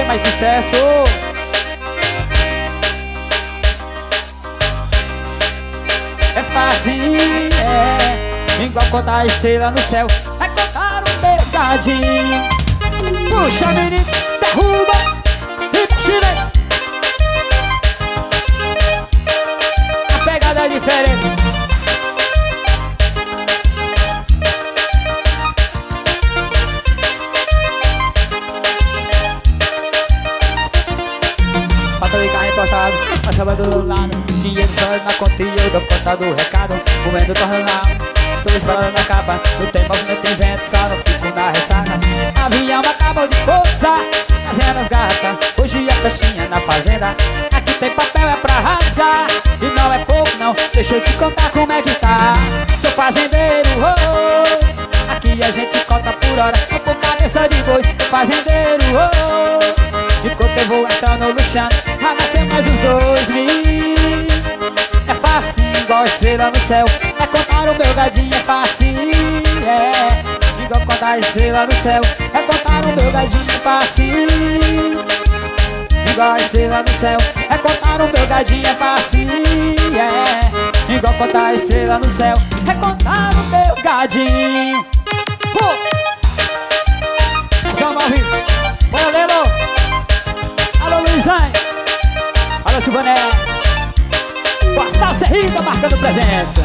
mais sucesso. É fácil, é igual contar a estrela no céu. É contar um pegadinho. Puxa, menino, derruba e puxa. A pegada é diferente. Passa de carro importado, passava do lado. Dinheiro só na conta e eu dou conta do recado. Comendo tornal, estou esperando na capa. No tempo que não tem vento, só não fico na ressaca. Avião acabou de força, fazendo as gatas. Hoje a festinha na fazenda. Aqui tem papel, é pra rasgar. E não é pouco não, deixa eu te contar como é que tá. Sou fazendeiro, oh, oh. Aqui a gente conta por hora, por cabeça de boi. Sou fazendeiro, oh, oh. Enquanto eu vou entrando no chão, vai nascer mais uns 2000. É fácil, igual estrela no céu. É contar o meu gadinho, é fácil, é igual contar a estrela no céu. É contar o meu gadinho, é fácil, igual a estrela no céu. É contar o meu gadinho, é fácil, é igual contar a estrela no céu. É contar o meu gadinho. Chama ao vivo. Bora, Lelo. Alô, Luizão. Alô, Silvanete. Quartal Serrita marcando presença.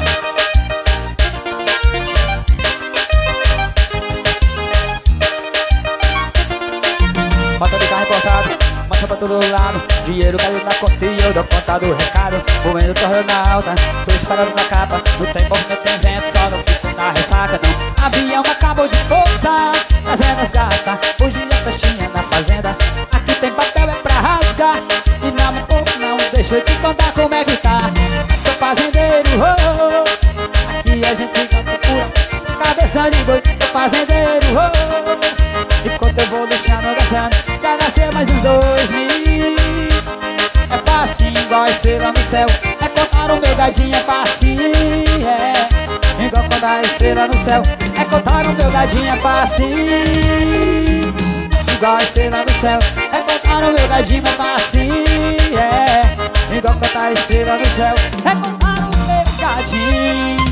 Bota de carro importado, massa pra todo lado. Dinheiro caiu na conta e eu dou conta do recado. Comendo torrona alta, tô esperando na capa. No tempo que não tem vento, só não fico na ressaca não. Avião acabou de força, trazendo as gatas. Hoje é festinha na fazenda. Aqui tem papel, é pra rasgar. E não é pouco não, deixa eu te contar como é que tá. Sou fazendeiro, oh, oh. Aqui a gente canta pura cabeça de boi. Sou fazendeiro, oh, oh. Enquanto eu vou deixando, vai nascer mais uns 2000. É fácil, igual a estrela no céu. É contar o meu gadinho, é fácil, é igual contar a estrela no céu. É contar o meu gadinho, é fácil, igual a estrela no céu. É contar o meu gadinho, é fácil, é igual contar a estrela no céu. É contar o meu gadinho.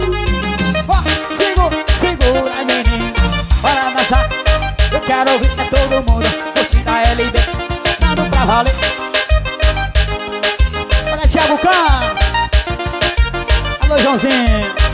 Segura, menino, bora dançar. Eu quero ouvir todo mundo curtindo a LB, dançando pra valer. Olha, Thiago Cans. Alô, Joãozinho.